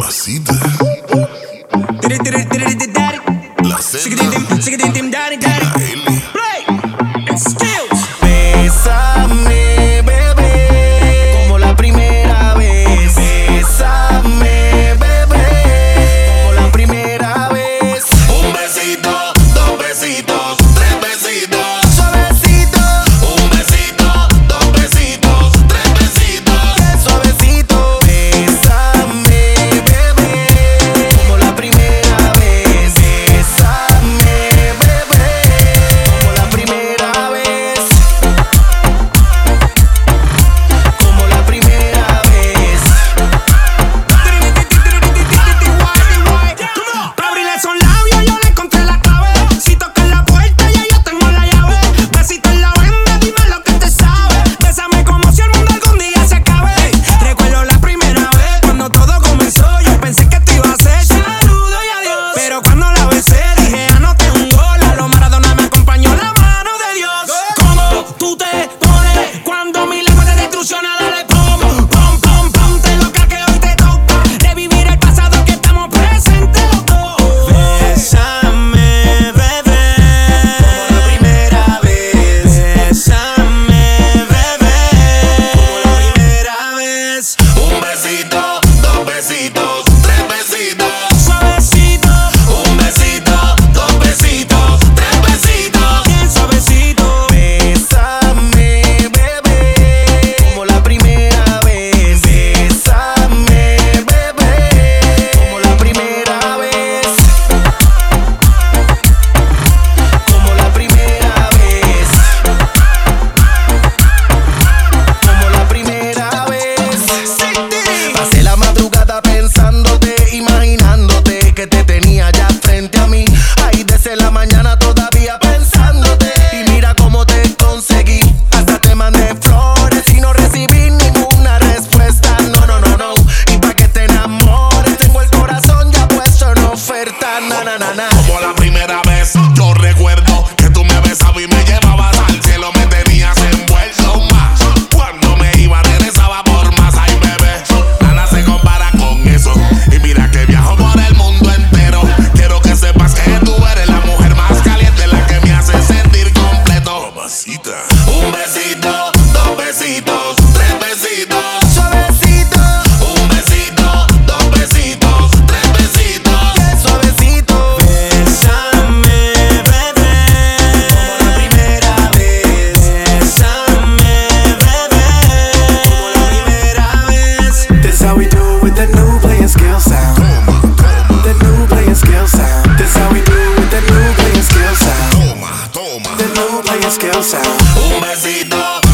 Mamacita. La Z. Bésame, bebé, como la primera vez. Bésame, bebé, como la primera vez. Un besito, dos besitos, tres besitos. Suavecito, Un besito, dos besitos, tres besitos. qué suavecito. Bésame, bebé, como la primera vez. Bésame, bebé, como la primera vez. Como la primera vez. Para abrirle esos labios yo le encontré la clave. Si tocas la puerta ya yo tengo la llave. Besito en la venda, dime lo que te sabe. Bésame como si el mundo algún día se acabe. Recuerdo la primera vez cuando todo comenzó. Yo pensé que esto iba a ser saludo y adiós. Pero cuando la besé dije anoté un gol. A lo Maradona me acompañó la mano de Dios. ¿Cómo tú te pones cuando mi lengua te destrucciona? Dale pom, pom, pom, pom. Te loca que hoy te toca revivir el pasado que estamos presentes los dos. Bésame, bebé, Como la primera vez. bésame, bebé, como la primera vez. Un besito, dos besitos, tres besitos. Suavecito, Un besito, dos besitos, tres besitos. bien suavecito. Bésame, bebé, como la primera vez. Bésame, bebé, como la primera vez. Como la primera vez. Como la primera vez. Pasé la madrugada pensándote, imaginándote que te tenía ya frente a mí. Ahí desde la mañana todavía pensándote. Y mira cómo te conseguí. Hasta te mandé flores y no recibí ninguna respuesta. No, no, no, no. Y pa' que te enamores, tengo el corazón ya puesto en oferta. Na, na, na, na. Como la primera vez, yo recuerdo que tú me besabas y me llevabas al cielo, me tenías envuelto más. Cuando me iba, regresaba por más. Ay, bebé, nada se compara con eso. Y mira que viajo por el mundo entero. Quiero que sepas que tú eres la mujer más caliente, la que me hace sentir completo. Mamacita. Un besito, dos besitos, tres besitos. Suavecito, Un besito, dos besitos, tres besitos. qué suavecito. Bésame, bebé, Como la primera vez. bésame, bebé, como la primera vez. This how we do it with the new playing skill sound. The new playing skill sound. This how we do it with the new playing skill sound. Toma, toma. The new playing skill sound. Un besito,